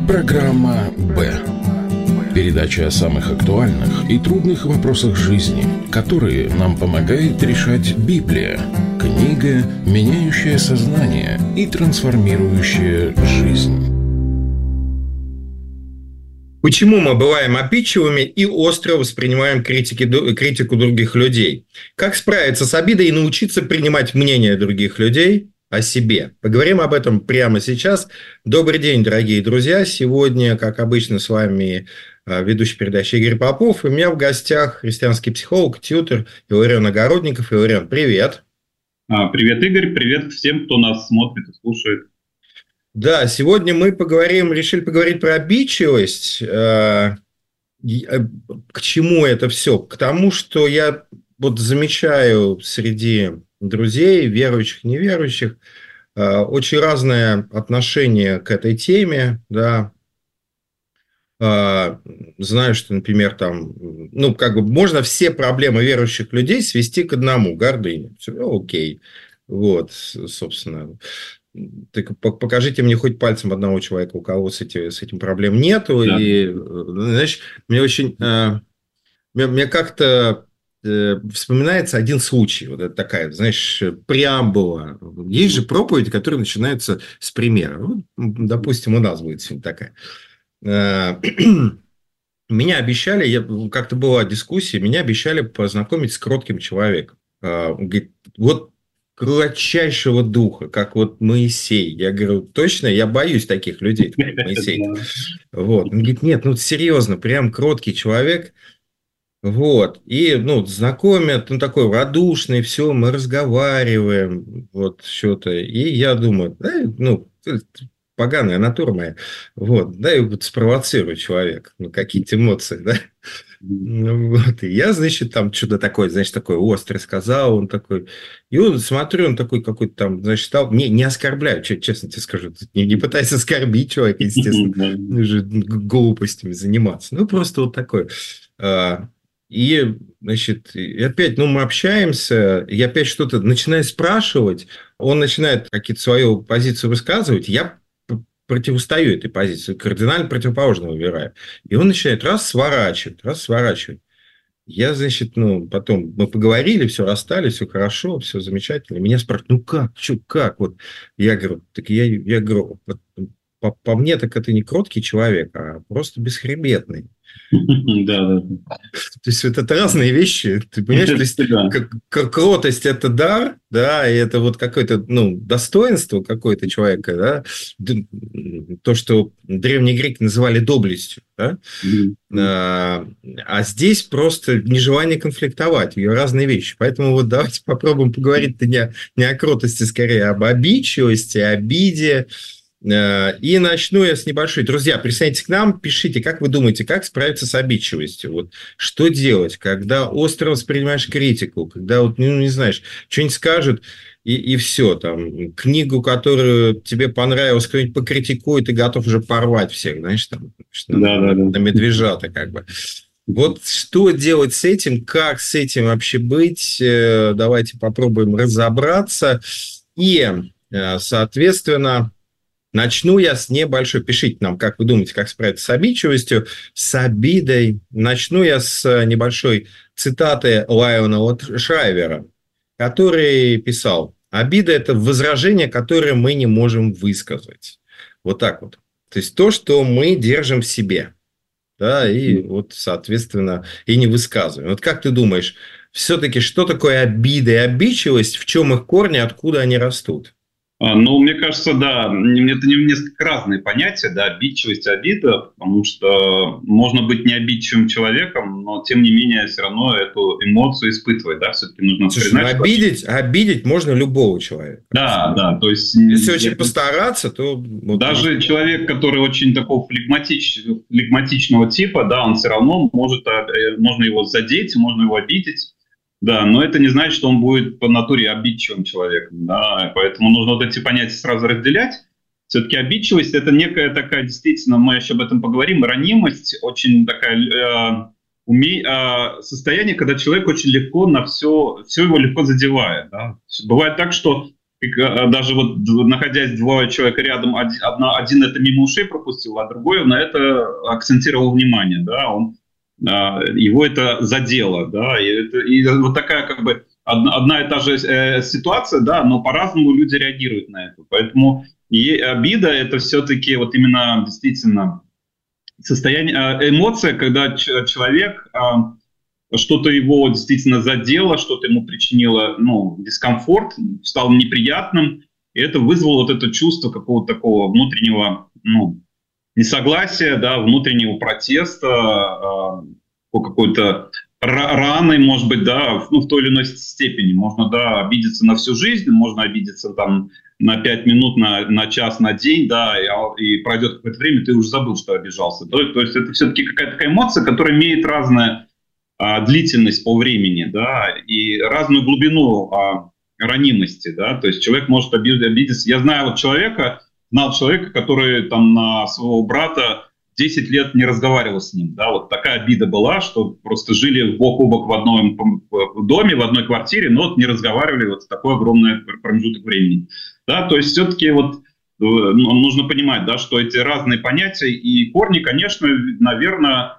Программа «Б». Передача о самых актуальных и трудных вопросах жизни, которые нам помогает решать Библия. Книга, меняющая сознание и трансформирующая жизнь. Почему мы бываем обидчивыми и остро воспринимаем критику других людей? Как справиться с обидой и научиться принимать мнение других людей о себе? Поговорим об этом прямо сейчас. Добрый день, дорогие друзья. Сегодня, как обычно, с вами ведущий передачи Игорь Попов. И у меня в гостях христианский психолог, тьютор Иларион Огородников. Иларион, привет. Привет, Игорь. Привет всем, кто нас смотрит и слушает. Да, сегодня мы решили поговорить про обидчивость. К чему это все? К тому, что я вот замечаю среди друзей, верующих, неверующих, очень разное отношение к этой теме, да. Знаю, что, например, там, можно все проблемы верующих людей свести к одному – гордыне. Все, окей. Вот, собственно. Так покажите мне хоть пальцем одного человека, у кого с этим проблем нету. Да. И, знаешь, мне как-то вспоминается один случай. Вот это такая, знаешь, преамбула. Есть же проповедь, которая начинается с примера. Вот, допустим, у нас будет сегодня такая. Меня обещали, как-то была дискуссия, меня обещали познакомить с кротким человеком. Он говорит, вот кратчайшего духа, как вот Моисей. Я говорю, точно, я боюсь таких людей, как Моисей. Вот. Он говорит, нет, серьезно, прям кроткий человек. Вот. И, знакомят, он такой радушный, все, мы разговариваем, вот, что-то. И я думаю, поганая натура моя, вот, да, и вот спровоцирую человека, какие-то эмоции, да. Вот, и я, значит, там что-то такое, значит, такое острое сказал, он такой, и он, смотрю, он такой какой-то там, значит, стал, не оскорбляю, честно тебе скажу, не пытаюсь оскорбить человека, естественно, уже глупостями заниматься, просто вот такой. И, значит, и опять, мы общаемся, я опять что-то начинаю спрашивать, он начинает какие-то свою позицию высказывать, я противостою этой позиции, кардинально противоположно выбираю. И он начинает сворачивать. Я, значит, потом мы поговорили, все расстались, все хорошо, все замечательно. Меня спрашивают, как? Вот я говорю, я говорю, по мне, так это не кроткий человек, а просто бесхребетный. Да. То есть, это разные вещи. Ты понимаешь, то есть, кротость – это дар, да, и это вот какое-то, достоинство какое-то человека, да, то, что древние греки называли доблестью, да, а здесь просто нежелание конфликтовать, ее разные вещи. Поэтому вот давайте попробуем поговорить-то не о кротости, скорее, об обидчивости, обиде. И начну я с небольшой. Друзья, присоединяйтесь к нам, пишите, как вы думаете, как справиться с обидчивостью? Вот, что делать, когда остро воспринимаешь критику, когда вот, не знаешь, что-нибудь скажут, и все, там, книгу, которую тебе понравилось, кто-нибудь покритикует, и готов уже порвать всех, знаешь, там, на медвежата, как бы. Вот что делать с этим, как с этим вообще быть? Давайте попробуем разобраться. И, соответственно, начну я с небольшой, пишите нам, как вы думаете, как справиться с обидчивостью, с обидой. Начну я с небольшой цитаты Лайонела Шрайвера, который писал: «Обида – это возражение, которое мы не можем высказать». Вот так вот. То есть, то, что мы держим в себе, да, и вот, соответственно, и не высказываем. Вот как ты думаешь, все-таки что такое обида и обидчивость, в чем их корни, откуда они растут? Мне кажется, да, это несколько разные понятия, да, обидчивость и обида, потому что можно быть не обидчивым человеком, но, тем не менее, все равно эту эмоцию испытывать, да, все-таки нужно признать. Обидеть можно любого человека. Да, то есть... Если очень постараться, то... Даже человек, который очень такого флегматичного типа, да, он все равно можно его задеть, можно его обидеть. Да, но это не значит, что он будет по натуре обидчивым человеком, да, поэтому нужно вот эти понятия сразу разделять. Все-таки обидчивость – это некая такая, действительно, мы еще об этом поговорим, ранимость, очень такая состояние, когда человек очень легко на все его легко задевает. Да. Бывает так, что даже вот находясь двое человека рядом, один это мимо ушей пропустил, а другой на это акцентировал внимание, да, его это задело, да, и вот такая как бы одна и та же ситуация, да, но по-разному люди реагируют на это, поэтому обида это все-таки вот именно действительно состояние, эмоция, когда человек что-то его действительно задело, что-то ему причинило, дискомфорт, стало неприятным, и это вызвало вот это чувство какого-то такого внутреннего, несогласия, да, внутреннего протеста, какой-то раны, может быть, да, в той или иной степени. Можно, да, обидеться на всю жизнь, можно обидеться там на 5 минут, на час, на день, да, и пройдет какое-то время, ты уже забыл, что обижался. То есть это все-таки какая-то такая эмоция, которая имеет разное длительность по времени, да, и разную глубину ранимости, да, то есть человек может обидеться. Я знал человека, который там на своего брата 10 лет не разговаривал с ним, да, вот такая обида была, что просто жили бок о бок в одном доме, в одной квартире, но вот не разговаривали вот такой огромный промежуток времени, да, то есть все-таки вот нужно понимать, да, что эти разные понятия и корни, конечно, наверное,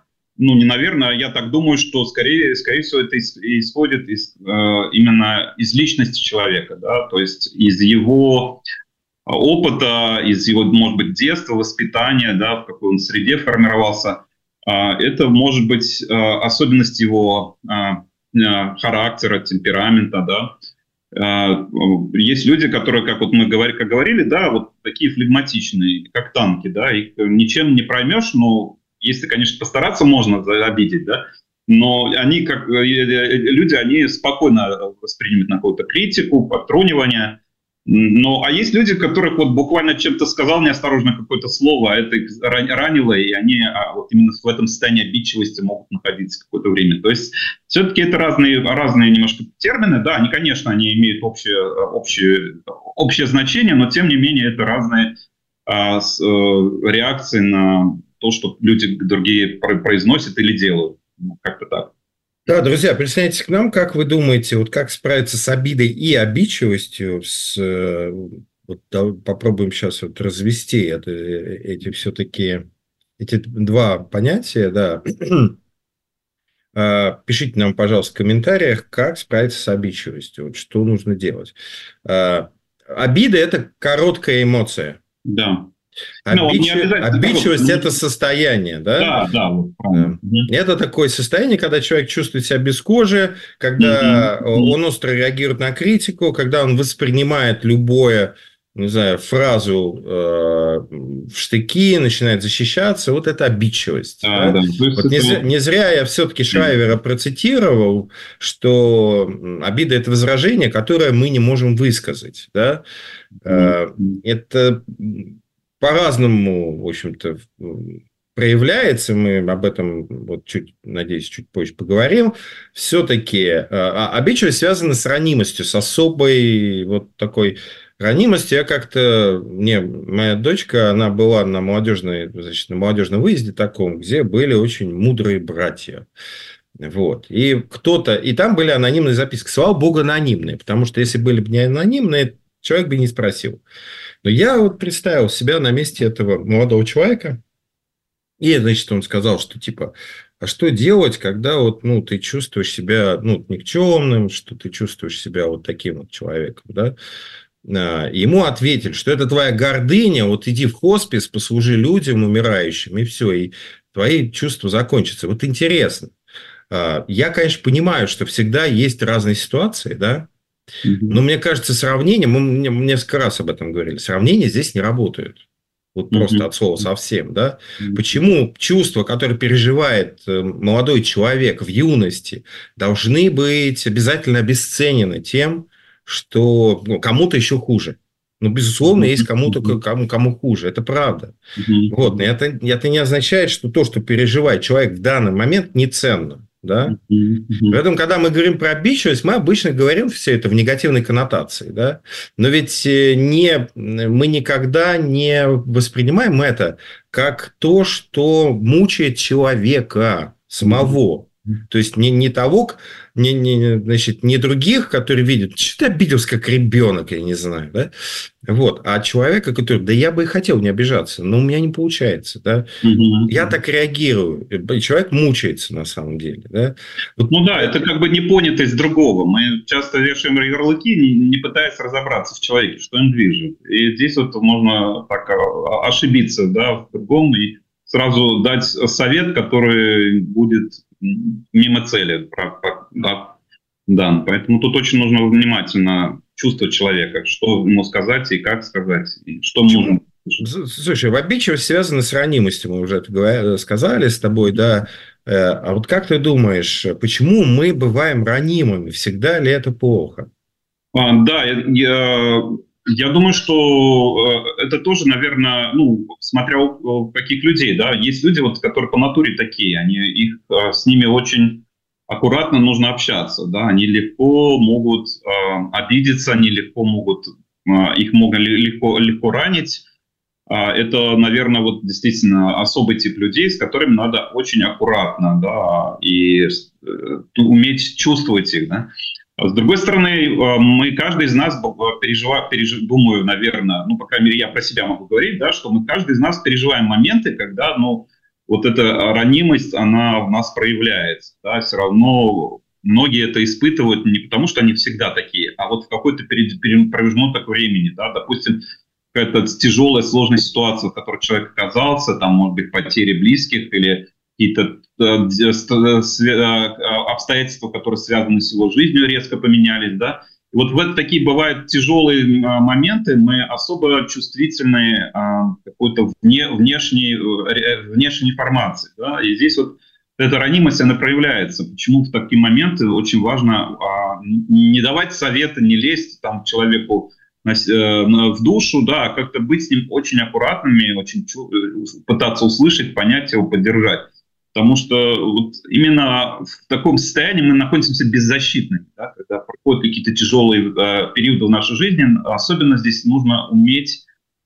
я так думаю, что скорее всего это исходит именно из личности человека, да, то есть из его опыта, из его, может быть, детства, воспитания, да, в какой он среде формировался. Это может быть особенность его характера, темперамента, да. Есть люди, которые, как вот мы говорили, да, вот такие флегматичные, как танки, да, их ничем не проймешь, но если, конечно, постараться, можно обидеть, да, но они, как люди, они спокойно воспринимают на какую-то критику, подтрунивание. А есть люди, которых вот буквально чем-то сказал неосторожно какое-то слово, а это их ранило, и они вот именно в этом состоянии обидчивости могут находиться какое-то время. То есть все-таки это разные немножко термины, да, они, конечно, они имеют общее значение, но тем не менее это разные реакции на то, что люди другие произносят или делают. Как-то так. Да, друзья, присоединяйтесь к нам. Как вы думаете, вот как справиться с обидой и обидчивостью? Попробуем сейчас вот развести эти два понятия. Да. Пишите нам, пожалуйста, в комментариях, как справиться с обидчивостью, вот что нужно делать. Обида – это короткая эмоция. Да. Обидчивость – это состояние, да? Да. Это такое состояние, когда человек чувствует себя без кожи, когда он остро реагирует на критику, когда он воспринимает любую, не знаю, фразу в штыки, начинает защищаться. Вот это обидчивость. Да? Вот не зря я все-таки Шрайвера процитировал, что обида – это возражение, которое мы не можем высказать. Да? Это по-разному, в общем-то, проявляется, мы об этом, надеюсь, чуть позже поговорим, все-таки обидчивость связана с ранимостью, с особой вот такой ранимостью. Моя дочка, она была на молодежном выезде таком, где были очень мудрые братья. Вот. И там были анонимные записки. Слава богу, анонимные, потому что если были бы не анонимные, человек бы не спросил. Но я вот представил себя на месте этого молодого человека, и, значит, он сказал, что типа, а что делать, когда ты чувствуешь себя никчемным, что ты чувствуешь себя вот таким вот человеком, да? Ему ответили, что это твоя гордыня, вот иди в хоспис, послужи людям умирающим, и все, и твои чувства закончатся. Вот интересно. Я, конечно, понимаю, что всегда есть разные ситуации, да? Но мне кажется, сравнения, мы несколько раз об этом говорили, сравнения здесь не работают. Вот просто от слова совсем. Да? Почему чувства, которые переживает молодой человек в юности, должны быть обязательно обесценены тем, что кому-то еще хуже? Безусловно, есть кому хуже. Это правда. Вот. Но это не означает, что то, что переживает человек в данный момент, не ценно. Да? Поэтому, когда мы говорим про обидчивость, мы обычно говорим все это в негативной коннотации. Да? Но ведь мы никогда не воспринимаем это как то, что мучает человека самого. То есть не того, значит, не других, которые видят, что ты обиделся как ребенок, я не знаю, да? Вот, а человека, который, да я бы и хотел не обижаться, но у меня не получается, да? Я так реагирую, человек мучается на самом деле, да? Вот, ну да, это как бы непонятость другого. Мы часто вешаем ярлыки, не пытаясь разобраться в человеке, что им движет. И здесь вот можно так ошибиться, да, в другом и сразу дать совет, который будет мимо цели. Да, поэтому тут очень нужно внимательно чувствовать человека, что ему сказать и как сказать, и что нужно. Слушай, обидчивость связана с ранимостью, мы уже это сказали с тобой, да. А вот как ты думаешь, почему мы бываем ранимыми? Всегда ли это плохо? Да, я думаю, что это тоже, наверное, смотря у каких людей, да. Есть люди, вот, которые по натуре такие, с ними очень аккуратно нужно общаться, да. Они легко могут обидеться, они легко могут, их можно легко ранить. Это, наверное, вот действительно особый тип людей, с которыми надо очень аккуратно, да, и уметь чувствовать их, да. С другой стороны, каждый из нас думаю, наверное, по крайней мере, я про себя могу говорить, да, что мы каждый из нас переживаем моменты, когда, вот эта ранимость, она в нас проявляется, да, все равно многие это испытывают не потому, что они всегда такие, а вот в какой-то промежуток времени, да, допустим, какая-то тяжелая, сложная ситуация, в которой человек оказался, там, может быть, потери близких или какие-то обстоятельства, которые связаны с его жизнью, резко поменялись, да. И вот в такие бывают тяжелые моменты, мы особо чувствительны к какой-то внешней информации, да. И здесь вот эта ранимость, она проявляется. Почему в такие моменты очень важно не давать советы, не лезть там человеку в душу, да, а как-то быть с ним очень аккуратными, очень пытаться услышать, понять его, поддержать. Потому что вот именно в таком состоянии мы находимся беззащитными, да, когда проходят какие-то тяжелые периоды в нашей жизни. Особенно здесь нужно уметь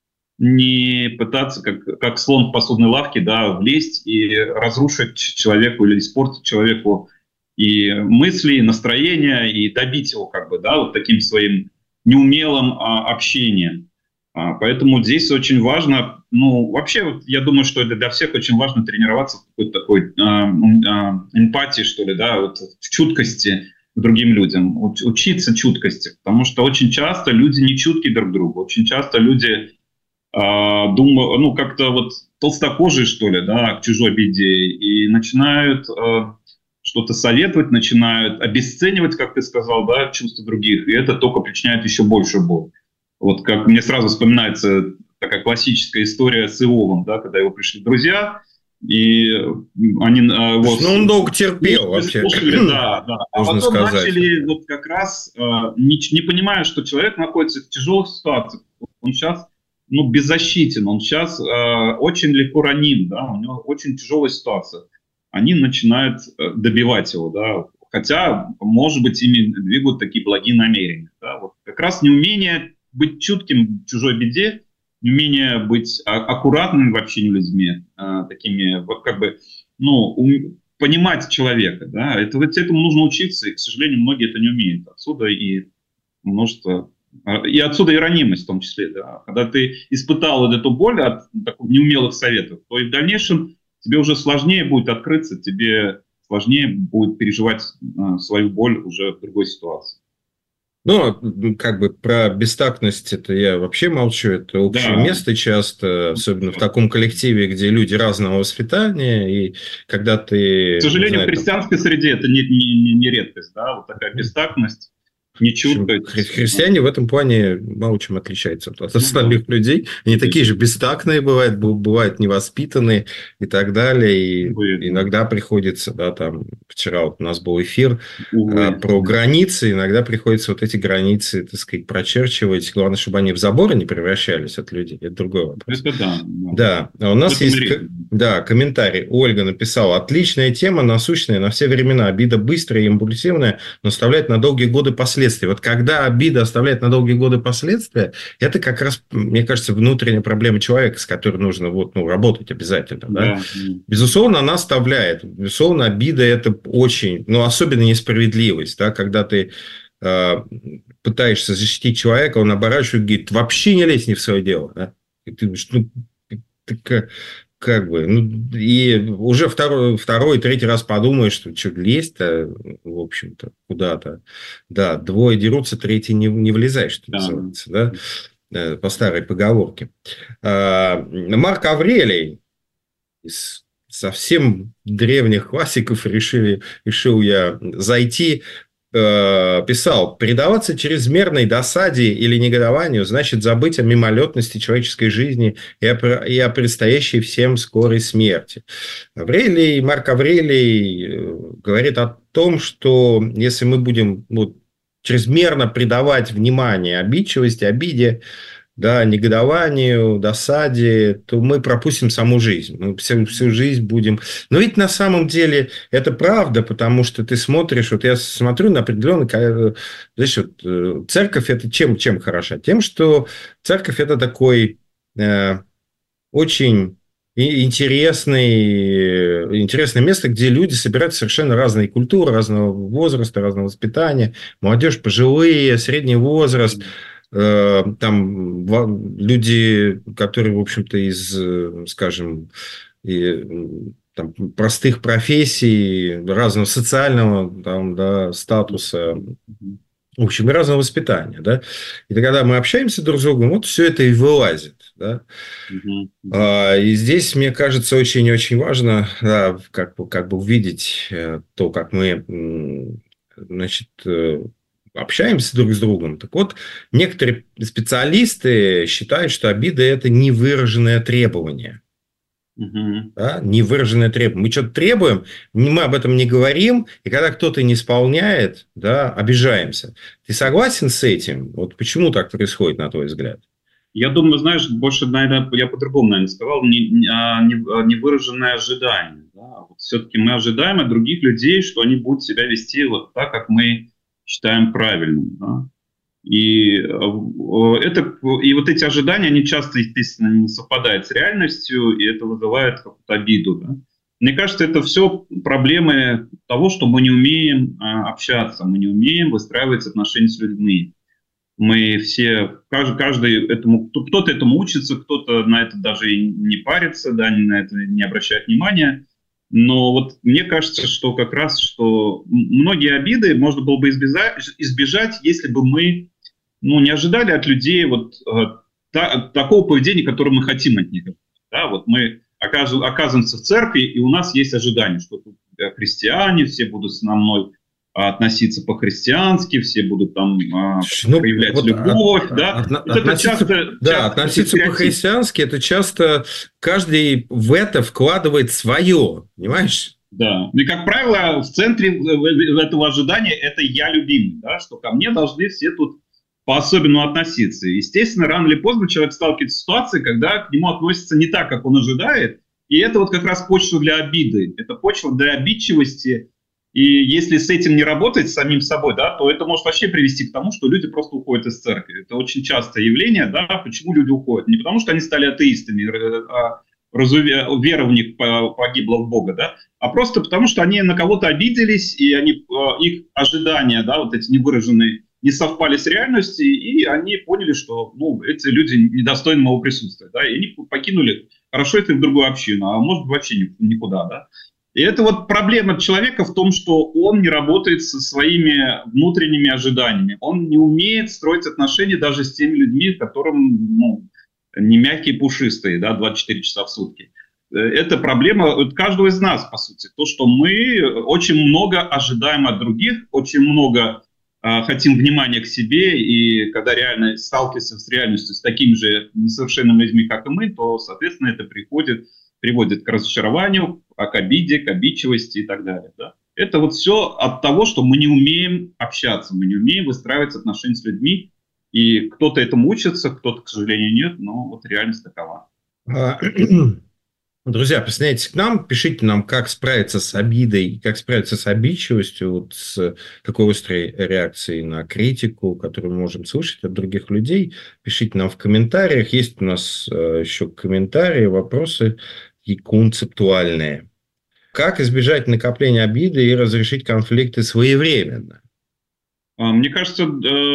не пытаться, как слон в посудной лавке, да, влезть и разрушить человеку или испортить человеку и мысли, и настроение, и добить его как бы, да, вот таким своим неумелым общением. Поэтому здесь очень важно, вообще, вот, я думаю, что это для всех очень важно тренироваться в какой-то такой эмпатии, что ли, да, вот, в чуткости к другим людям, учиться чуткости, потому что очень часто люди не чутки друг к другу, очень часто люди думают, как-то вот толстокожие, что ли, да, к чужой беде, и начинают что-то советовать, начинают обесценивать, как ты сказал, да, чувства других, и это только причиняет еще большую боль. Вот как мне сразу вспоминается такая классическая история с Иовом, да, когда его пришли друзья, и они... он долго терпел вообще. Слушали, да. А потом начали вот как раз, не понимая, что человек находится в тяжелых ситуациях, он сейчас беззащитен, он сейчас очень легко раним, да, у него очень тяжелая ситуация. Они начинают добивать его, да, хотя, может быть, ими двигают такие благие намерения. Да, вот как раз неумение быть чутким в чужой беде, неумение быть аккуратным в общении с людьми, такими, вот как бы, понимать человека, да, этому нужно учиться, и, к сожалению, многие это не умеют. Отсюда и множество, и отсюда и ранимость в том числе, да. Когда ты испытал вот эту боль от таких неумелых советов, то и в дальнейшем тебе уже сложнее будет открыться, тебе сложнее будет переживать свою боль уже в другой ситуации. Как бы про бестактность это я вообще молчу, это общее место часто, особенно в таком коллективе, где люди разного воспитания, и когда ты... К сожалению, в христианской среде это не редкость, да, вот такая бестактность. Христиане в этом плане мало чем отличаются от остальных людей. Они такие же бестактные бывают невоспитанные и так далее. И иногда приходится, да, там, вчера вот у нас был эфир про границы, иногда приходится вот эти границы, так сказать, прочерчивать. Главное, чтобы они в заборы не превращались от людей. Это другой вопрос. Это да. Да. А у нас есть Да, комментарий. Ольга написала: отличная тема, насущная на все времена. Обида быстрая и импульсивная, но оставляет на долгие годы последствия. Вот когда обида оставляет на долгие годы последствия, это как раз, мне кажется, внутренняя проблема человека, с которой нужно работать обязательно. Да? Безусловно, она оставляет. Безусловно, обида – это очень, особенно несправедливость. Да? Когда ты пытаешься защитить человека, он оборачивается и говорит: вообще не лезь не в свое дело. Да? И ты думаешь, и уже второй, третий раз подумаешь, что лезть-то, в общем-то, куда-то. Да, двое дерутся, третий не влезай, что называется, да, по старой поговорке. Марк Аврелий из совсем древних классиков решил я зайти. Писал: предаваться чрезмерной досаде или негодованию значит забыть о мимолетности человеческой жизни и о предстоящей всем скорой смерти. Марк Аврелий говорит о том, что если мы будем чрезмерно придавать внимание обидчивости, обиде, да, негодованию, досаде, то мы пропустим саму жизнь. Мы всю жизнь будем... Но ведь на самом деле это правда, потому что ты смотришь... Я смотрю на определенный... Знаешь, церковь это чем хороша? Тем, что церковь это такой очень интересное место, где люди собирают совершенно разные культуры, разного возраста, разного воспитания. Молодежь, пожилые, средний возраст... Там люди, которые, в общем-то, из, скажем, там, простых профессий, разного социального там, да, статуса, в общем, и разного воспитания. Да? И когда мы общаемся друг с другом, все это и вылазит. Да? И здесь, мне кажется, очень-очень важно, да, как бы увидеть то, как мы, значит, общаемся друг с другом. Так вот, некоторые специалисты считают, что обида – это невыраженное требование. Да? Невыраженное требование. Мы что-то требуем, мы об этом не говорим, и когда кто-то не исполняет, да, обижаемся. Ты согласен с этим? Вот почему так происходит, на твой взгляд? Я думаю, знаешь, больше, наверное, я по-другому, наверное, сказал, невыраженное ожидание. Да? Вот все-таки мы ожидаем от других людей, что они будут себя вести вот так, как мы считаем правильным. Да? И вот эти ожидания, они часто, естественно, не совпадают с реальностью, и это вызывает какую-то обиду. Да? Мне кажется, это все проблемы того, что мы не умеем общаться, мы не умеем выстраивать отношения с людьми. Мы все, каждый этому, кто-то этому учится, кто-то на это даже и не парится, да, на это не обращает внимания. Но вот мне кажется, что как раз, что многие обиды можно было бы избежать, если бы мы не ожидали от людей такого поведения, которое мы хотим от них. Да? Вот мы оказываемся в церкви, и у нас есть ожидание, что тут христиане, все будут со мной относиться по-христиански, все будут там проявлять любовь. Относиться по-христиански, это часто каждый в это вкладывает свое, понимаешь? Да, и, как правило, в центре этого ожидания это «я любимый», да, что ко мне должны все тут по-особенному относиться. Естественно, рано или поздно человек сталкивается с ситуацией, когда к нему относятся не так, как он ожидает, и это вот как раз почва для обиды, это почва для обидчивости. И если с этим не работать, с самим собой, да, то это может вообще привести к тому, что люди просто уходят из церкви. Это очень частое явление, да, почему люди уходят. Не потому, что они стали атеистами, вера в них погибла в Бога, да, а просто потому, что они на кого-то обиделись, и их ожидания, да, вот эти невыраженные, не совпали с реальностью, и они поняли, что эти люди недостойны моего присутствия, да, и они покинули, хорошо это в другую общину, а может вообще никуда, да. И это вот проблема человека в том, что он не работает со своими внутренними ожиданиями. Он не умеет строить отношения даже с теми людьми, которым не мягкие, пушистые, да, 24 часа в сутки. Это проблема каждого из нас, по сути. То, что мы очень много ожидаем от других, очень много хотим внимания к себе, и когда реально сталкиваемся с реальностью с такими же несовершенными людьми, как и мы, то, соответственно, это приводит к разочарованию, к обиде, к обидчивости и так далее. Да? Это вот все от того, что мы не умеем общаться, мы не умеем выстраивать отношения с людьми, и кто-то этому учится, кто-то, к сожалению, нет, но вот реальность такова. Друзья, присоединяйтесь к нам, пишите нам, как справиться с обидой, как справиться с обидчивостью, вот с такой острой реакцией на критику, которую мы можем слышать от других людей. Пишите нам в комментариях. Есть у нас еще комментарии, вопросы и концептуальные. Как избежать накопления обиды и разрешить конфликты своевременно? Мне кажется,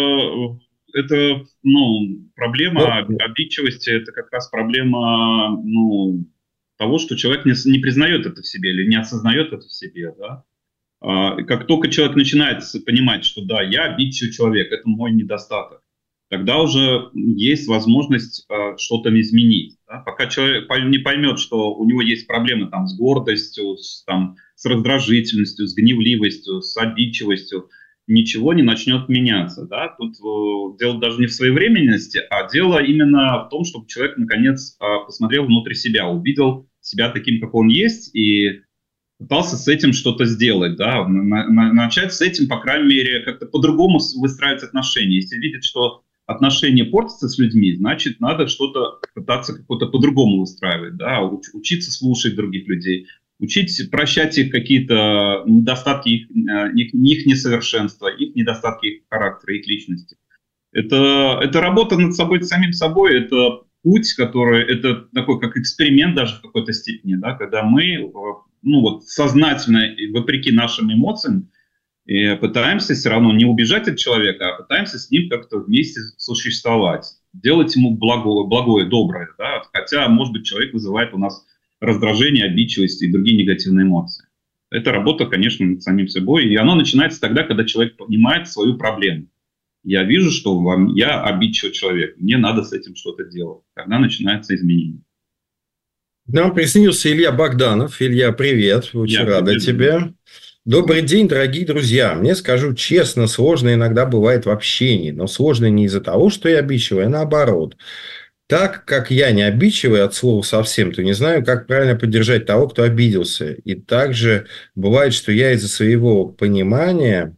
это проблема обидчивости, это как раз проблема того, что человек не признает это в себе или не осознает это в себе. Да? Как только человек начинает понимать, что да, я обидчивый человек, это мой недостаток, тогда уже есть возможность что-то изменить. Да? Пока человек не поймет, что у него есть проблемы там, с гордостью, с раздражительностью, с гневливостью, с обидчивостью, ничего не начнет меняться. Да? Тут дело даже не в своевременности, а дело именно в том, чтобы человек, наконец, посмотрел внутрь себя, увидел себя таким, как он есть, и пытался с этим что-то сделать. Да? Начать с этим, по крайней мере, как-то по-другому выстраивать отношения. Если видит, что отношения портятся с людьми, значит, надо что-то пытаться как-то по-другому выстраивать. Да? Учиться слушать других людей, учить прощать их какие-то недостатки, их несовершенства, их недостатки их характера, их личности. Это работа над собой, самим собой, это путь, который, это такой как эксперимент даже в какой-то степени, да, когда мы сознательно, вопреки нашим эмоциям, пытаемся все равно не убежать от человека, а пытаемся с ним как-то вместе существовать, делать ему благое, доброе. Да? Хотя, может быть, человек вызывает у нас раздражение, обидчивость и другие негативные эмоции. Это работа, конечно, над самим собой. И она начинается тогда, когда человек понимает свою проблему. Я вижу, что я обидчивый человек, мне надо с этим что-то делать. Тогда начинается изменение. К нам присоединился Илья Богданов. Илья, привет. Очень рада тебе. Добрый день, дорогие друзья. Мне, скажу честно, сложно иногда бывает в общении. Но сложно не из-за того, что я обидчивый, а наоборот. Так как я не обидчивый от слова совсем, то не знаю, как правильно поддержать того, кто обиделся. И также бывает, что я из-за своего понимания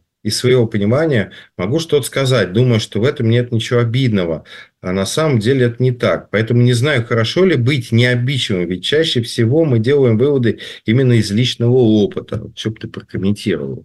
могу что-то сказать, думая, что в этом нет ничего обидного. А на самом деле это не так. Поэтому не знаю, хорошо ли быть необидчивым. Ведь чаще всего мы делаем выводы именно из личного опыта. Что бы ты прокомментировал?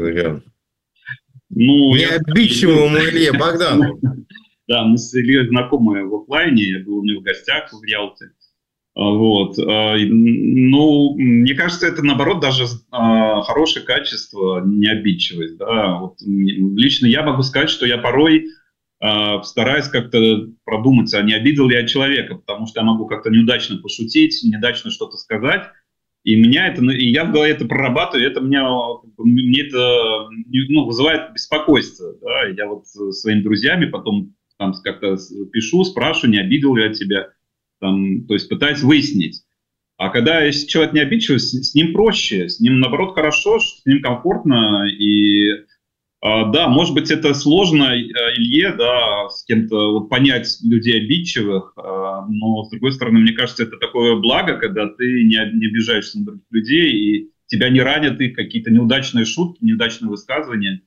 Необидчивому Илье Богданову. Да, мы с Ильей знакомы в офлайне, я был у него в гостях в Ялте. Вот. Мне кажется, это, наоборот, даже хорошее качество, необидчивость. Да? Вот, лично я могу сказать, что я порой стараюсь как-то продумать, а не обидел ли я человека, потому что я могу как-то неудачно пошутить, неудачно что-то сказать, и я в голове это прорабатываю, и это мне это вызывает беспокойство. Да? Я вот своими друзьями потом как-то пишу, спрашиваю, не обидел ли я тебя, то есть пытаюсь выяснить. А когда если человек не обидчивый, с ним проще, с ним, наоборот, хорошо, с ним комфортно. И да, может быть, это сложно Илье, да, с кем-то понять людей обидчивых, но, с другой стороны, мне кажется, это такое благо, когда ты не обижаешься на других людей, и тебя не ранят их какие-то неудачные шутки, неудачные высказывания.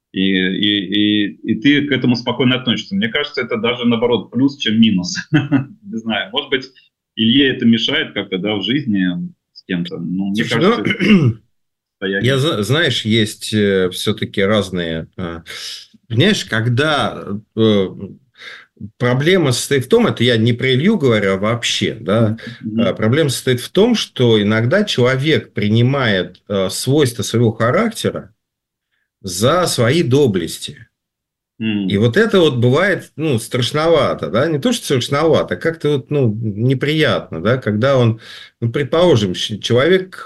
И ты к этому спокойно относишься. Мне кажется, это даже, наоборот, плюс, чем минус. Не знаю, может быть, Илье это мешает как-то, да, в жизни с кем-то. Мне кажется, знаешь, есть все-таки разные... Понимаешь, когда проблема состоит в том, это я не про Илью говорю, а вообще, да, проблема состоит в том, что иногда человек принимает свойства своего характера за свои доблести. И вот это вот бывает, страшновато, да, не то, что страшновато, а как-то неприятно, да, когда он, предположим, человек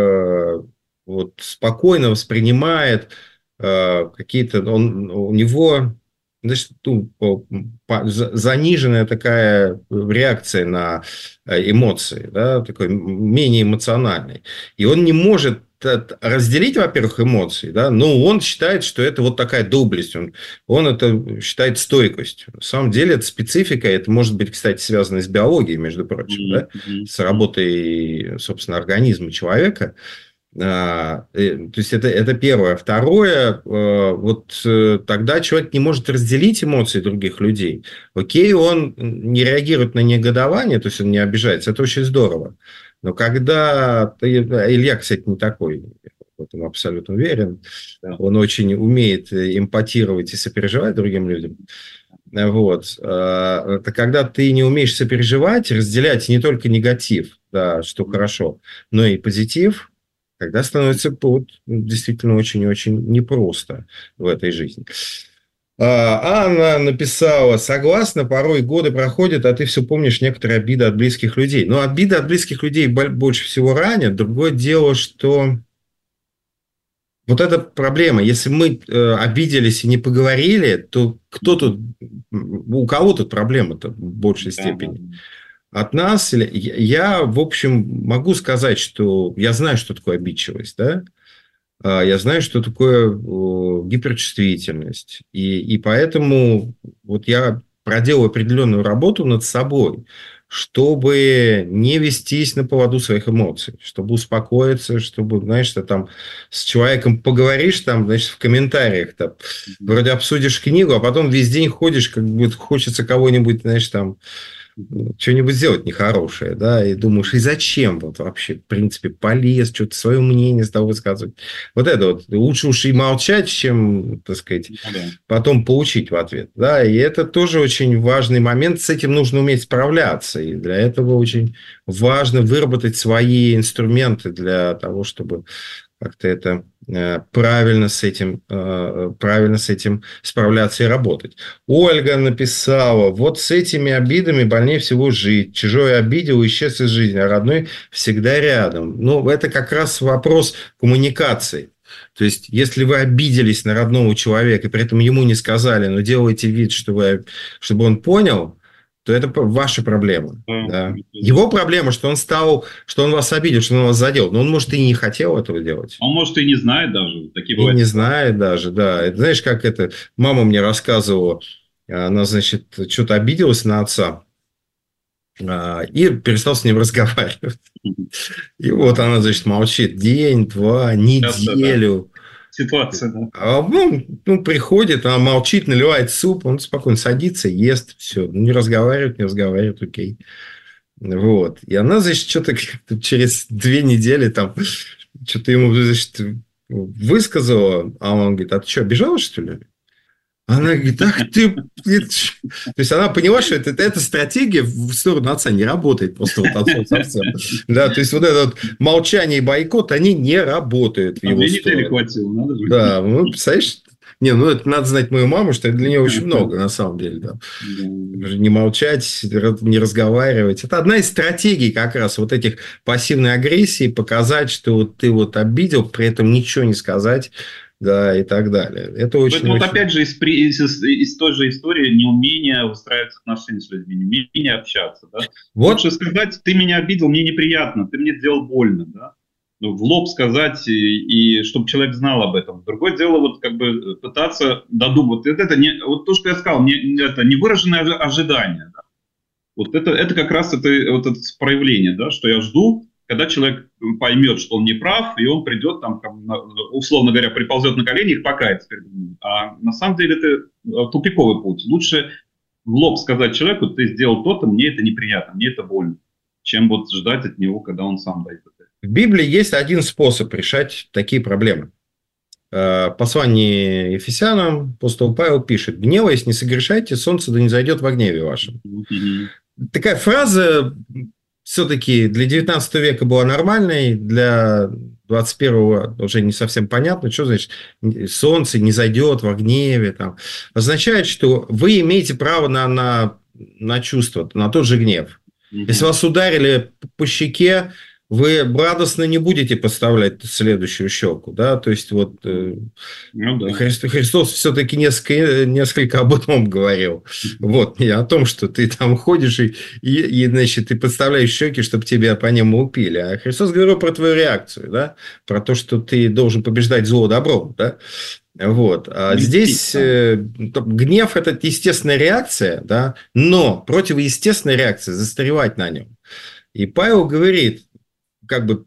спокойно воспринимает какие-то, у него, значит, заниженная такая реакция на эмоции, да, такой менее эмоциональный, и он не может разделить, во-первых, эмоции, да, но он считает, что это вот такая доблесть, он это считает стойкостью. На самом деле, это специфика, это может быть, кстати, связано с биологией, между прочим, да, с работой, собственно, организма человека. То есть, это первое. Второе, тогда человек не может разделить эмоции других людей. Окей, он не реагирует на негодование, то есть, он не обижается, это очень здорово. Но когда Илья, кстати, не такой, в этом абсолютно уверен, он очень умеет эмпатировать и сопереживать другим людям. Вот. Это когда ты не умеешь сопереживать, разделять не только негатив, да, что хорошо, но и позитив, тогда становится действительно очень-очень непросто в этой жизни. Анна написала: согласна, порой годы проходят, а ты все помнишь некоторые обиды от близких людей. Но обиды от близких людей больше всего ранят. Другое дело, что вот эта проблема. Если мы обиделись и не поговорили, то у кого тут проблема-то в большей степени? От нас? Я, в общем, могу сказать, что я знаю, что такое обидчивость, да? Я знаю, что такое гиперчувствительность. И поэтому вот я проделал определенную работу над собой, чтобы не вестись на поводу своих эмоций, чтобы успокоиться, чтобы, знаешь, ты там с человеком поговоришь, там, значит, в комментариях, там, вроде обсудишь книгу, а потом весь день ходишь, как бы хочется кого-нибудь, знаешь, там, что-нибудь сделать нехорошее, да, и думаешь, и зачем вот вообще, в принципе, полез, что-то свое мнение стал высказывать. Вот это вот, лучше уж и молчать, чем, так сказать, потом получить в ответ, да, и это тоже очень важный момент, с этим нужно уметь справляться, и для этого очень важно выработать свои инструменты для того, чтобы как-то это правильно с этим справляться и работать. Ольга написала: вот с этими обидами больнее всего жить. Чужой обидел, исчез из жизни, а родной всегда рядом. Ну, это как раз вопрос коммуникации. То есть, если вы обиделись на родного человека, и при этом ему не сказали, но делаете вид, чтобы он понял, то это ваша проблема. Да. Его проблема, что он вас обидел, что он вас задел. Но он, может, и не хотел этого делать. Он, может, и не знает даже. Такие бывают. И не знает даже, да. Это, знаешь, как это... Мама мне рассказывала, она, значит, что-то обиделась на отца и перестал с ним разговаривать. И вот она, значит, молчит день, два, неделю. Ситуация, да. Он приходит, она молчит, наливает суп, он спокойно садится, ест, все. Не разговаривает, окей. Вот. И она, значит, что-то через 2 недели там что-то ему, значит, высказала, а он говорит: а ты что, обижалась, что ли? Она говорит: ах ты... То есть, она поняла, что эта стратегия в сторону отца не работает просто вот отцом совсем. Да, то есть, вот это вот молчание и бойкот, они не работают в его сторону. Недели хватило, надо же. Да, представляешь? Это надо знать мою маму, что это для нее очень много, на самом деле. Да. Не молчать, не разговаривать. Это одна из стратегий как раз вот этих пассивной агрессии, показать, что вот ты вот обидел, при этом ничего не сказать. Да, и так далее. Это очень... Вот опять же из той же истории неумение выстраивать отношения с людьми, неумение общаться. Да? Вот. Лучше сказать: ты меня обидел, мне неприятно, ты мне сделал больно. Да? В лоб сказать, и чтобы человек знал об этом. Другое дело, вот как бы пытаться додумать. Вот то, что я сказал, это невыраженное ожидание. Да? Вот это как раз это проявление, да, что я жду, когда человек поймет, что он не прав, и он придет, там, условно говоря, приползет на колени и покается перед ним. А на самом деле это тупиковый путь. Лучше в лоб сказать человеку: ты сделал то-то, мне это неприятно, мне это больно, чем вот ждать от него, когда он сам дает это. В Библии есть один способ решать такие проблемы. В послании Ефесянам апостол Павел пишет: гневаясь, не согрешайте, солнце да не зайдет во гневе вашем. Такая фраза... все-таки для 19 века была нормальной, для 21-го уже не совсем понятно, что значит солнце не зайдет во гневе. Там. Означает, что вы имеете право на чувство, на тот же гнев. Если вас ударили по щеке, вы радостно не будете подставлять следующую щеку. Да? То есть, вот да. Христос все-таки несколько об этом говорил. Вот, не о том, что ты там ходишь и значит, ты подставляешь щеки, чтобы тебя по ним упили. А Христос говорил про твою реакцию, да? Про то, что ты должен побеждать зло добром. Да? Вот. А здесь гнев – это естественная реакция, да? Но противоестественная реакция – застревать на нем. И Павел говорит: как бы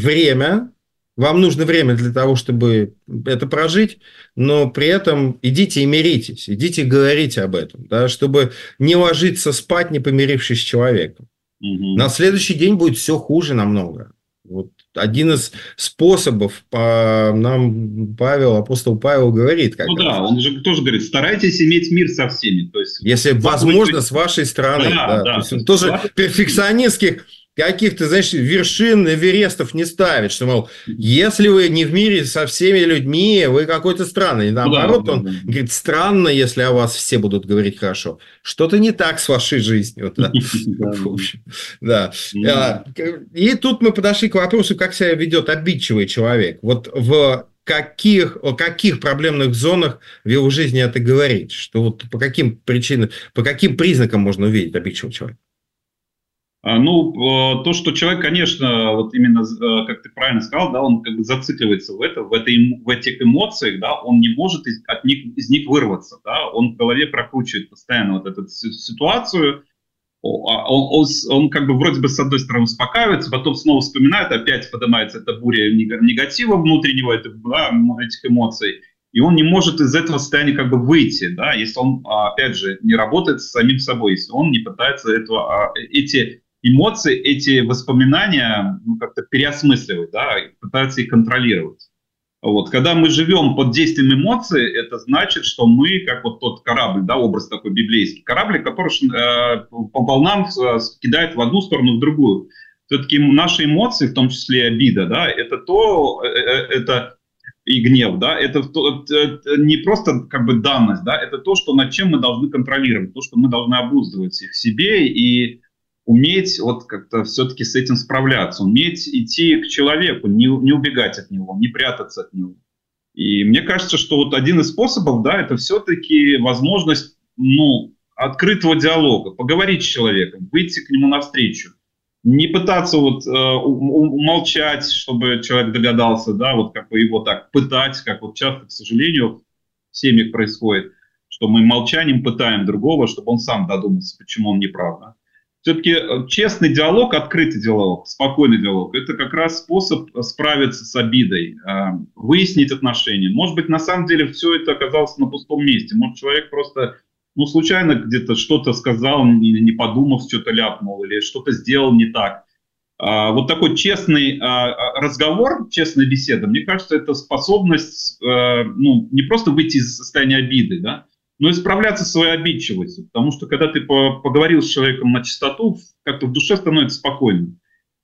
вам нужно время для того, чтобы это прожить, но при этом идите и миритесь, идите и говорите об этом, да, чтобы не ложиться спать, не помирившись с человеком. На следующий день будет все хуже намного. Вот один из способов нам апостол Павел говорит. Он же тоже говорит, старайтесь иметь мир со всеми. То есть, если возможно, с вашей стороны. То есть он тоже перфекционистских каких-то, знаешь, вершин, эверестов не ставит, что, мол, если вы не в мире со всеми людьми, вы какой-то странный. Наоборот, он говорит, странно, если о вас все будут говорить хорошо. Что-то не так с вашей жизнью. И тут мы подошли к вопросу, как себя ведет обидчивый человек. Вот о каких проблемных зонах в его жизни это говорит? Что вот по каким причинам, по каким признакам можно увидеть обидчивого человека? То, что человек, конечно, вот именно, как ты правильно сказал, да, он как бы зацикливается в этих эмоциях, да, он не может из них вырваться, да, он в голове прокручивает постоянно вот эту ситуацию, он как бы вроде бы с одной стороны успокаивается, потом снова вспоминает, опять поднимается эта буря негатива внутреннего, этих эмоций, и он не может из этого состояния как бы выйти, да, если он, опять же, не работает с самим собой, если он не пытается эти эмоции, эти воспоминания как-то переосмысливать, да, и пытаться их контролировать. Вот. Когда мы живем под действием эмоций, это значит, что мы, как вот тот корабль, да, образ такой библейский, корабль, который по волнам кидает в одну сторону, в другую. Все-таки наши эмоции, в том числе и обида, да, это и гнев, да, это не просто как бы данность, да, это то, над чем мы должны контролировать, то, что мы должны обуздывать в себе и уметь вот как-то все-таки с этим справляться, уметь идти к человеку, не убегать от него, не прятаться от него. И мне кажется, что вот один из способов, да, это все-таки возможность, открытого диалога, поговорить с человеком, выйти к нему навстречу. Не пытаться умолчать, чтобы человек догадался, да, вот как бы его так пытать, как вот часто, к сожалению, в семьях происходит, что мы молчанием пытаем другого, чтобы он сам додумался, почему он не прав, да. Все-таки честный диалог, открытый диалог, спокойный диалог – это как раз способ справиться с обидой, выяснить отношения. Может быть, на самом деле все это оказалось на пустом месте. Может, человек просто случайно где-то что-то сказал, или не подумав, что-то ляпнул, или что-то сделал не так. Вот такой честный разговор, честная беседа, мне кажется, это способность не просто выйти из состояния обиды, да, но и справляться с своей обидчивостью. Потому что когда ты поговорил с человеком на чистоту, как-то в душе становится спокойно.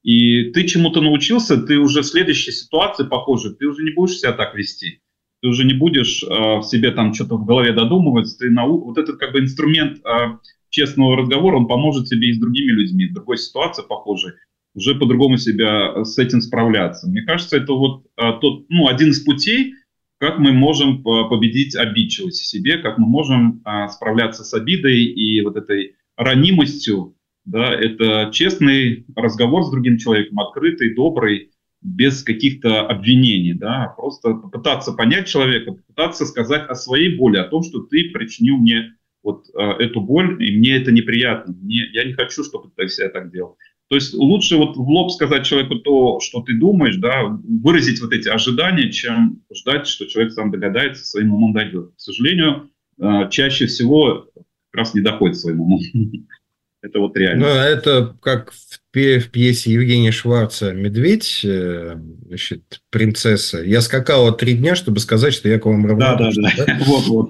И ты чему-то научился, ты уже в следующей ситуации похожей, ты уже не будешь себя так вести. Ты уже не будешь в себе там что-то в голове додумывать. Вот этот как бы инструмент честного разговора, он поможет тебе и с другими людьми, в другой ситуации похожей, уже по-другому себя с этим справляться. Мне кажется, это вот один из путей, как мы можем победить обидчивость в себе, как мы можем справляться с обидой и вот этой ранимостью. Да, это честный разговор с другим человеком, открытый, добрый, без каких-то обвинений. Да, просто попытаться понять человека, попытаться сказать о своей боли, о том, что ты причинил мне вот эту боль, и мне это неприятно. Я не хочу, чтобы ты себя так делал. То есть лучше вот в лоб сказать человеку то, что ты думаешь, да, выразить вот эти ожидания, чем ждать, что человек сам догадается, своим умом дойдет. К сожалению, чаще всего как раз не доходит своим умом. Это вот реально. Это как в пьесе Евгения Шварца «Медведь», значит, принцесса. Я скакала 3 дня, чтобы сказать, что я к вам равнодушна. Да. Вот.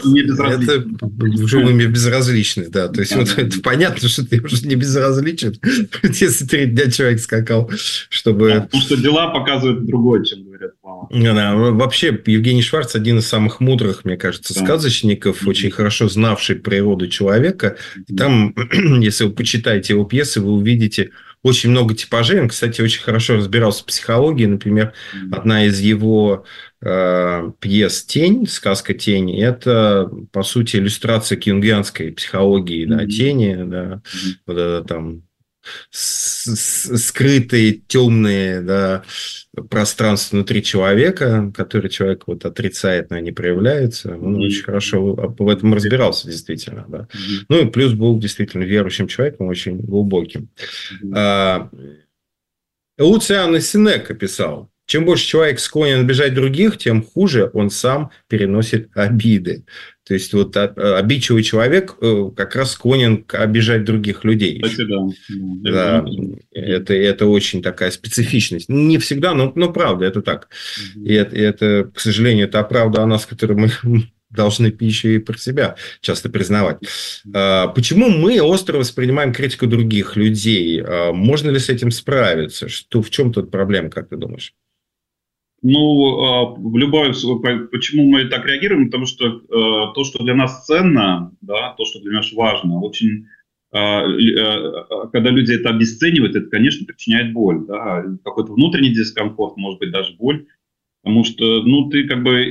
Это уже вы мне безразличны, да. То есть это понятно, что ты уже не безразличен, если 3 дня человек скакал, чтобы... Потому что дела показывают другое, чем говорят мама. Да, вообще, Евгений Шварц один из самых мудрых, мне кажется, сказочников, очень хорошо знавший природу человека. И там, если вы почитаете его пьесы, вы увидите очень много типажей. Он, кстати, очень хорошо разбирался в психологии. Например, одна из его пьес «Тень», сказка «Тень», это, по сути, иллюстрация к юнгианской психологии, да, тени, да, вот это там скрытые темные, да, пространства внутри человека, которые человек вот отрицает, но не проявляются. Он очень хорошо в этом разбирался, действительно. Да. Ну и плюс был действительно верующим человеком, очень глубоким. Луциан из Сенека писал: чем больше человек склонен обижать других, тем хуже он сам переносит обиды. То есть, вот обидчивый человек как раз склонен обижать других людей. Кстати, да. Это очень такая специфичность. Не всегда, но правда, это так. И это, к сожалению, та правда о нас, которую мы должны еще и про себя часто признавать. Почему мы остро воспринимаем критику других людей? Можно ли с этим справиться? В чем тут проблема, как ты думаешь? Ну, почему мы так реагируем? Потому что то, что для нас ценно, да, то, что для нас важно, очень, когда люди это обесценивают, это, конечно, причиняет боль, да, какой-то внутренний дискомфорт, может быть, даже боль, потому что, ну, ты как бы,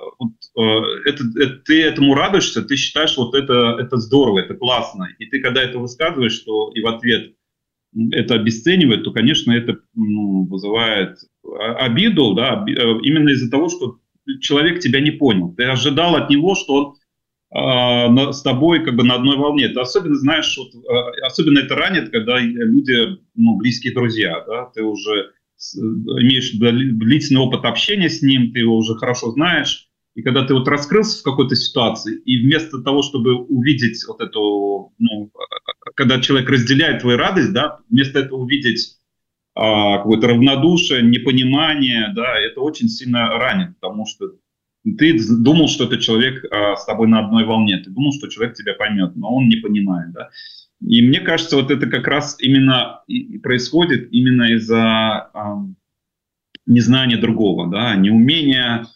ты этому радуешься, ты считаешь, вот это здорово, это классно, и ты, когда это высказываешь, что и в ответ это обесценивает, то, конечно, это вызывает обиду, да, именно из-за того, что человек тебя не понял. Ты ожидал от него, что он с тобой как бы на одной волне. Ты особенно знаешь, особенно это ранит, когда люди, близкие друзья, да, ты уже имеешь длительный опыт общения с ним, ты его уже хорошо знаешь, и когда ты вот раскрылся в какой-то ситуации, и вместо того, чтобы увидеть вот эту, когда человек разделяет твою радость, да, вместо этого увидеть какое-то равнодушие, непонимание, да, это очень сильно ранит, потому что ты думал, что этот человек с тобой на одной волне, ты думал, что человек тебя поймет, но он не понимает, да. И мне кажется, вот это как раз именно и происходит именно из-за незнания другого, да, неумения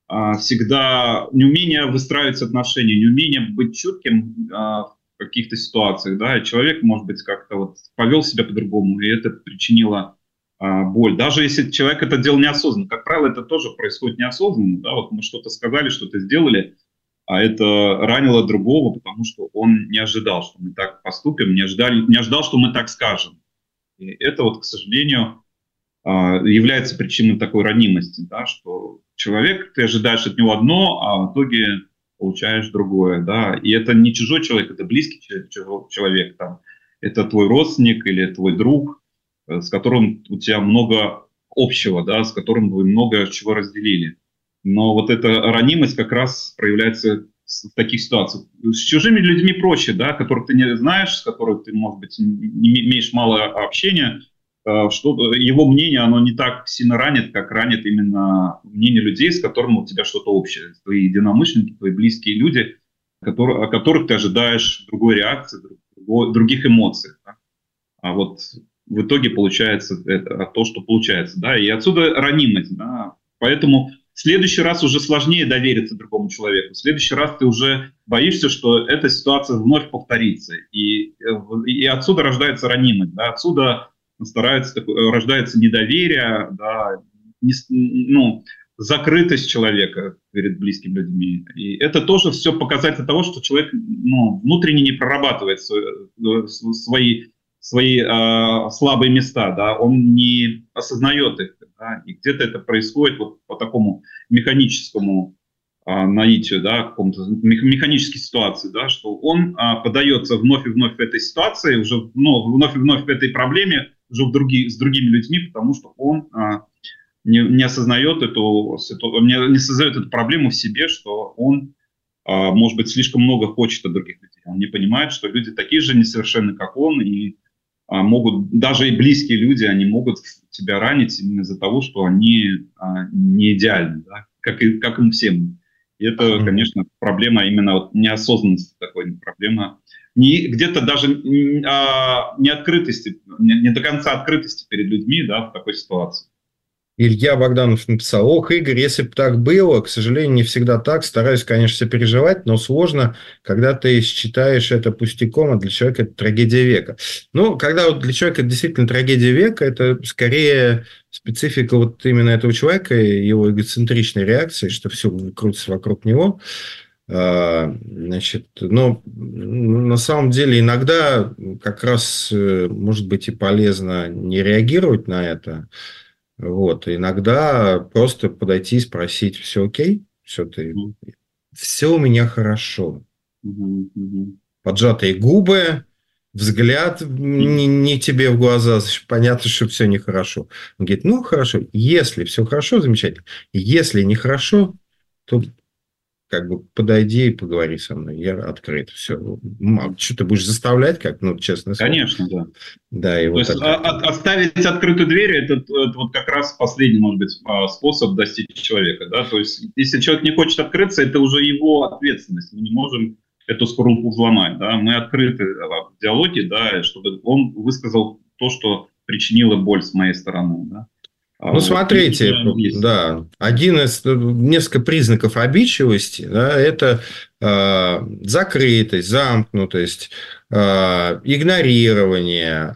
выстраивать отношения, неумения быть чутким в каких-то ситуациях, да, и человек, может быть, как-то вот повел себя по-другому, и это причинило боль. Даже если человек это делал неосознанно, как правило, это тоже происходит неосознанно, да, вот мы что-то сказали, что-то сделали, а это ранило другого, потому что он не ожидал, что мы так поступим, не ожидал, что мы так скажем. И это вот, к сожалению, является причиной такой ранимости, да, что человек, ты ожидаешь от него одно, а в итоге получаешь другое, да, и это не чужой человек, это близкий человек, там, это твой родственник или твой друг, с которым у тебя много общего, да, с которым вы много чего разделили. Но вот эта ранимость как раз проявляется в таких ситуациях. С чужими людьми проще, да, которых ты не знаешь, с которыми ты, может быть, не имеешь мало общения, что его мнение, оно не так сильно ранит, как ранит именно мнение людей, с которыми у тебя что-то общее. Твои единомышленники, твои близкие люди, о которых ты ожидаешь другой реакции, других эмоций. Да? А вот в итоге получается то, что получается. Да? И отсюда ранимость. Да? Поэтому в следующий раз уже сложнее довериться другому человеку. В следующий раз ты уже боишься, что эта ситуация вновь повторится. И отсюда рождается ранимость. Да? Отсюда рождается недоверие, да, закрытость человека перед близкими людьми. И это тоже все показатель того, что человек внутренне не прорабатывает свои слабые места, да, он не осознает их. Да, и где-то это происходит вот по такому механическому наитию, да, какому-то механической ситуации, да, что он подается вновь и вновь в этой ситуации, уже вновь и вновь в этой проблеме, уже с другими людьми, потому что он не осознает не создает эту проблему в себе, что он, может быть, слишком много хочет от других людей. Он не понимает, что люди такие же несовершенны, как он, и могут, даже и близкие люди, они могут тебя ранить именно из-за того, что они не идеальны, да, как и всем. И это, конечно, проблема именно вот неосознанности такой, проблема где-то даже не открытости, не до конца открытости перед людьми, да, в такой ситуации. Илья Богданов написал: ох, Игорь, если бы так было, к сожалению, не всегда так, стараюсь, конечно, сопереживать, но сложно, когда ты считаешь это пустяком, а для человека это трагедия века. Ну, когда вот для человека это действительно трагедия века, это скорее специфика вот именно этого человека, его эгоцентричной реакции, что все крутится вокруг него. Значит, но на самом деле иногда как раз может быть и полезно не реагировать на это. Вот, иногда просто подойти и спросить: все окей, все у меня хорошо. Поджатые губы, взгляд не тебе в глаза, понятно, что все нехорошо. Он говорит, ну, хорошо, если все хорошо, замечательно. Если нехорошо, то как бы подойди и поговори со мной, я открыт. Все. Что ты будешь заставлять, как, ну, честно сказать. Конечно, да. Да, и то вот есть оставить открытую дверь, это вот как раз последний, может быть, способ достичь человека. Да? То есть если человек не хочет открыться, это уже его ответственность. Мы не можем эту скорлупу взломать. Да? Мы открыты в диалоге, да, чтобы он высказал то, что причинило боль с моей стороны. Да? Ну, смотрите, да, несколько признаков обидчивости, да, это закрытость, замкнутость, игнорирование,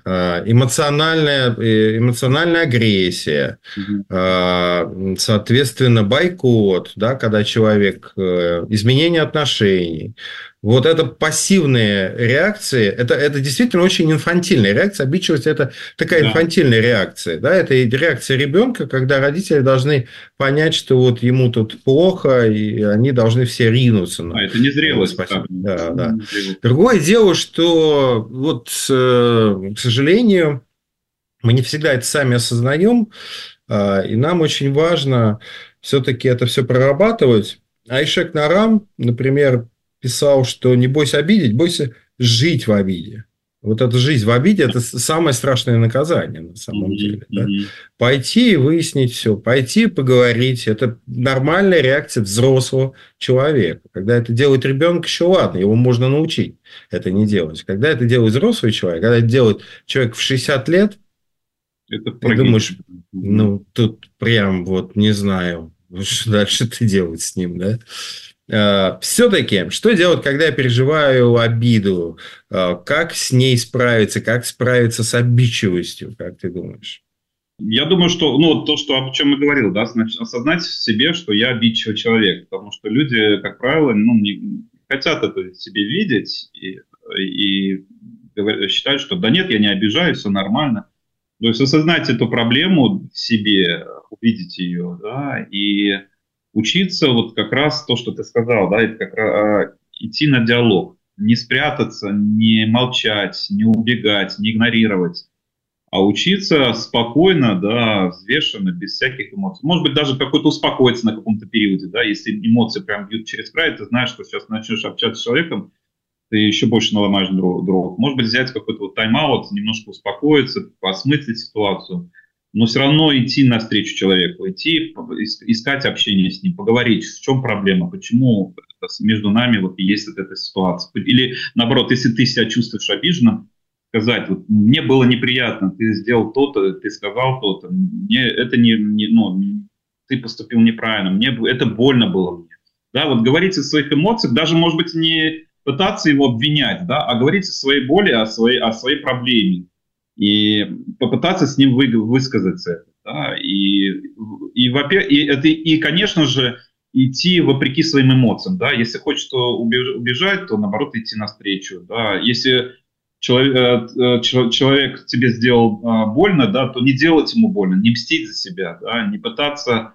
эмоциональная агрессия, соответственно, бойкот, да, когда человек, изменение отношений. Вот это пассивные реакции, это действительно очень инфантильная реакция. Обидчивость – это такая инфантильная реакция. Да? Это реакция ребенка, когда родители должны понять, что вот ему тут плохо, и они должны все ринуться. Это незрелость. Да. Другое дело, что вот, к сожалению, мы не всегда это сами осознаем, и нам очень важно все-таки это все прорабатывать. Айшек Нарам, например, писал, что не бойся обидеть, бойся жить в обиде. Вот эта жизнь в обиде – это самое страшное наказание на самом деле. Да? Пойти и выяснить все, пойти и поговорить – это нормальная реакция взрослого человека. Когда это делает ребенок, еще ладно, его можно научить это не делать. Когда это делает взрослый человек, когда это делает человек в 60 лет, ты думаешь, ну, тут прям вот не знаю, что дальше ты делать с ним, да? Все-таки, что делать, когда я переживаю обиду? Как с ней справиться? Как справиться с обидчивостью? Как ты думаешь? Я думаю, что, ну, то, что, о чем я говорил, да, значит, осознать в себе, что я обидчивый человек. Потому что люди, как правило, ну, не хотят это в себе видеть и считают, что да нет, я не обижаюсь, все нормально. То есть осознать эту проблему в себе, увидеть ее, да, и учиться вот как раз то, что ты сказал, да, это как раз идти на диалог, не спрятаться, не молчать, не убегать, не игнорировать, а учиться спокойно, да, взвешенно, без всяких эмоций. Может быть, даже какой-то успокоиться на каком-то периоде, да, если эмоции прям бьют через край, ты знаешь, что сейчас начнешь общаться с человеком, ты еще больше наломаешь дров. Может быть, взять какой-то вот тайм-аут, немножко успокоиться, осмыслить ситуацию, но все равно идти навстречу человеку, искать общение с ним, поговорить, в чем проблема, почему между нами вот есть вот эта ситуация. Или наоборот, если ты себя чувствуешь обиженным, сказать, вот, мне было неприятно, ты сделал то-то, ты сказал то-то, мне это ты поступил неправильно, мне это больно было мне. Да, вот говорить о своих эмоциях, даже, может быть, не пытаться его обвинять, да, а говорить о своей боли, о своей проблеме. И попытаться с ним высказаться. Да? И, конечно же, идти вопреки своим эмоциям. Да? Если хочешь убежать, то, наоборот, идти навстречу. Да? Если человек тебе сделал больно, да, то не делать ему больно, не мстить за себя, да? Не пытаться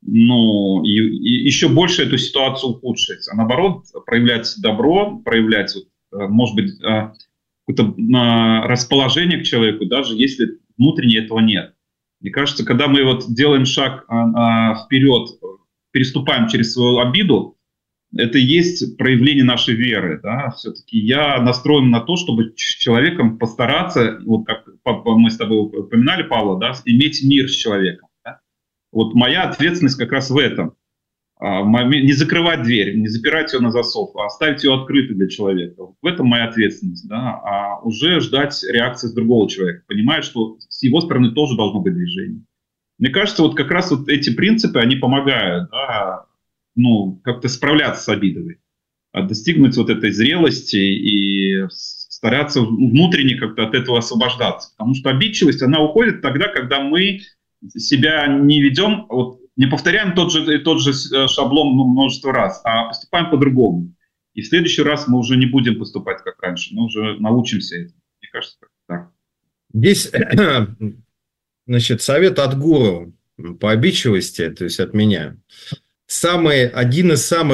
еще больше эту ситуацию ухудшить, а наоборот, проявлять добро, проявлять, может быть, какое-то расположение к человеку, даже если внутренне этого нет. Мне кажется, когда мы вот делаем шаг вперед, переступаем через свою обиду, это и есть проявление нашей веры. Да? Все-таки я настроен на то, чтобы с человеком постараться, вот как мы с тобой упоминали, Павла, да, иметь мир с человеком. Да? Вот моя ответственность как раз в этом. Не закрывать дверь, не запирать ее на засов, а оставить ее открытой для человека. В этом моя ответственность. Да? А уже ждать реакции с другого человека. Понимая, что с его стороны тоже должно быть движение. Мне кажется, вот как раз вот эти принципы, они помогают, да, как-то справляться с обидой. Достигнуть вот этой зрелости и стараться внутренне как-то от этого освобождаться. Потому что обидчивость, она уходит тогда, когда мы себя не ведем, вот, не повторяем тот же шаблон множество раз, а поступаем по-другому. И в следующий раз мы уже не будем поступать как раньше, мы уже научимся этому. Мне кажется, так. Здесь, значит, совет от гуру по обидчивости, то есть от меня. Один из самых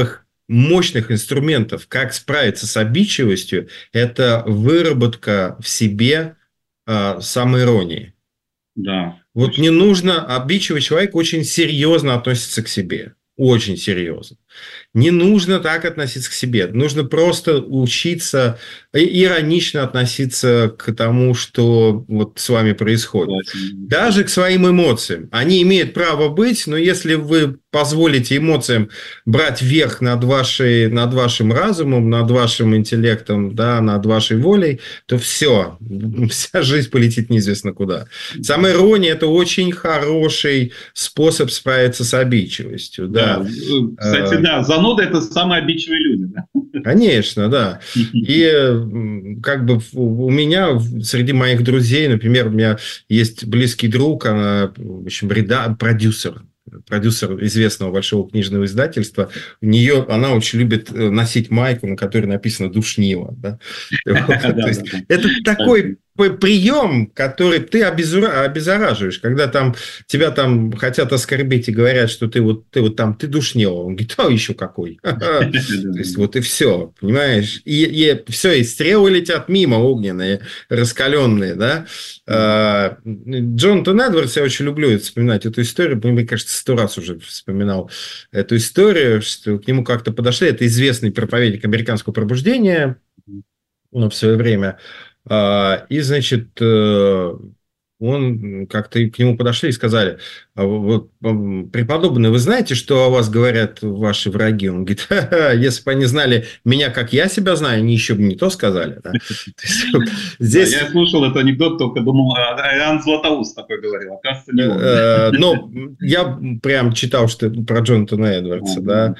мощных инструментов, как справиться с обидчивостью, это выработка в себе самоиронии. Да. Вот не нужно, обидчивый человек очень серьезно относится к себе. Очень серьезно. Не нужно так относиться к себе. Нужно просто учиться иронично относиться к тому, что вот с вами происходит. Даже к своим эмоциям. Они имеют право быть, но если вы позволите эмоциям брать верх над вашим разумом, над вашим интеллектом, да, над вашей волей, то все, вся жизнь полетит неизвестно куда. Самоирония – это очень хороший способ справиться с обидчивостью. Да. Кстати, да, зануды – это самые обидчивые люди. Да? Конечно, да. И как бы у меня, среди моих друзей, например, у меня есть близкий друг, она, в общем, продюсер известного большого книжного издательства, она очень любит носить майку, на которой написано «Душнило». Да? Это такой прием, который ты обеззараживаешь, когда тебя там хотят оскорбить и говорят, что ты душнило. Он говорит, еще какой. То есть вот и все, понимаешь? И все, и стрелы летят мимо огненные, раскаленные, да? Джонатан Эдвардс, я очень люблю вспоминать эту историю, мне кажется, 100 раз уже вспоминал эту историю, что к нему как-то подошли, это известный проповедник американского пробуждения, в свое время. И, значит, он как-то к нему подошли и сказали: преподобный, вы знаете, что о вас говорят ваши враги? Он говорит: если бы они знали меня, как я себя знаю, они еще бы не то сказали. Да? Здесь... Я слушал этот анекдот, только думал, Иоанн Златоуст такой говорил, оказывается, не он. Но я прям читал что про Джонатана Эдвардса, да.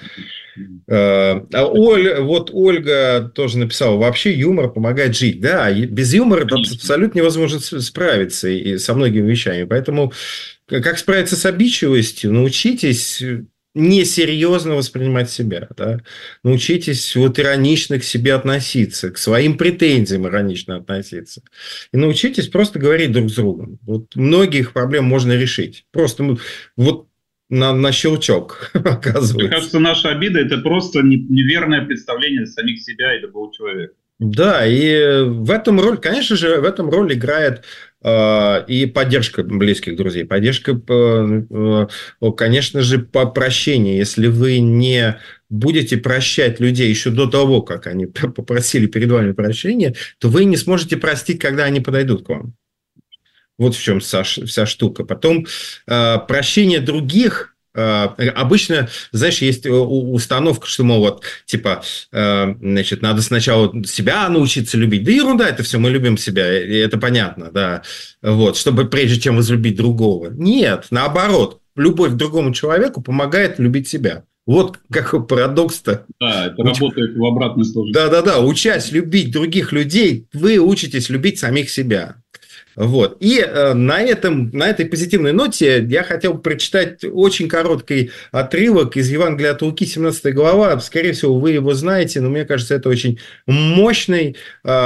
Ольга тоже написала: вообще юмор помогает жить. Да, без юмора абсолютно невозможно справиться и со многими вещами. Поэтому как справиться с обидчивостью? Научитесь несерьезно воспринимать себя. Да? Научитесь иронично к себе относиться, к своим претензиям иронично относиться. И научитесь просто говорить друг с другом. Многих проблем можно решить. Просто на щелчок, оказывается. Мне кажется, наша обида – это просто неверное представление самих себя и другого человека. Да, и в этом роль, конечно же, играет и поддержка близких друзей. Поддержка, конечно же, по прощению. Если вы не будете прощать людей еще до того, как они попросили перед вами прощения, то вы не сможете простить, когда они подойдут к вам. Вот в чем вся штука. Потом прощение других. Обычно, знаешь, есть установка, что, мол, значит, надо сначала себя научиться любить. Да ерунда это все, мы любим себя, и это понятно, да. Чтобы прежде чем возлюбить другого. Нет, наоборот, любовь к другому человеку помогает любить себя. Вот какой парадокс-то. Да, это работает в обратную сторону. Да. Учась любить других людей, вы учитесь любить самих себя. И на этой позитивной ноте я хотел прочитать очень короткий отрывок из Евангелия от Луки, 17 глава. Скорее всего, вы его знаете, но мне кажется, это очень мощный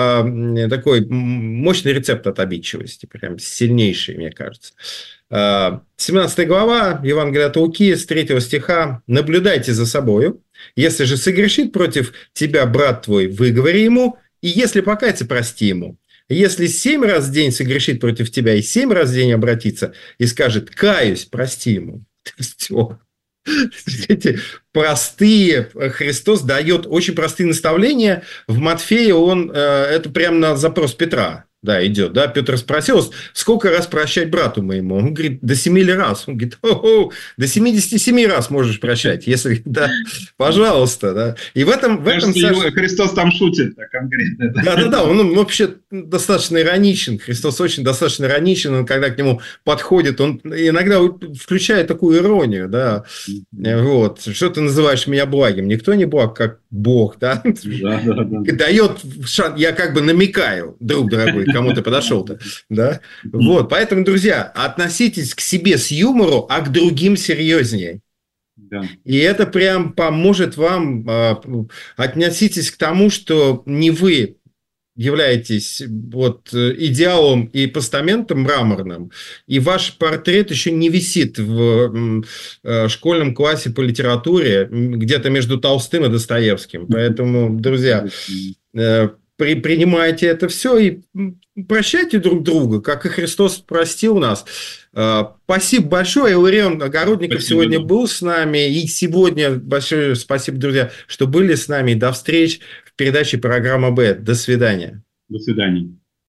рецепт от обидчивости, прям сильнейший, мне кажется. 17 глава Евангелия от Луки, с 3 стиха. «Наблюдайте за собою. Если же согрешит против тебя брат твой, выговори ему, и если покается, прости ему. Если 7 раз в день согрешит против тебя и 7 раз в день обратится и скажет: каюсь, прости ему». Все. Эти простые, Христос дает очень простые наставления. В Матфея это прямо на запрос Петра. Да, идет, да, Петр спросил: сколько раз прощать брату моему? Он говорит: до 7 раз. Он говорит: до 77 раз можешь прощать, если, да, пожалуйста, да. И в этом Христос там шутит конкретно. Да, он вообще достаточно ироничен. Христос достаточно ироничен, он, когда к нему подходит, он иногда включает такую иронию, да. Что ты называешь меня благим? Никто не благ, как Бог, да. Дает шанс, я как бы намекаю, друг дорогой, кому ты подошел-то, да? Поэтому, друзья, относитесь к себе с юмором, а к другим серьезнее. Да. И это прям поможет вам. Относитесь к тому, что не вы являетесь вот идеалом и постаментом мраморным, и ваш портрет еще не висит в школьном классе по литературе, где-то между Толстым и Достоевским. Поэтому, друзья, принимайте это все и прощайте друг друга, как и Христос простил нас. Спасибо большое. Иларион Огородников сегодня был с нами. И сегодня большое спасибо, друзья, что были с нами. До встречи в передаче «Программа Б». До свидания. До свидания.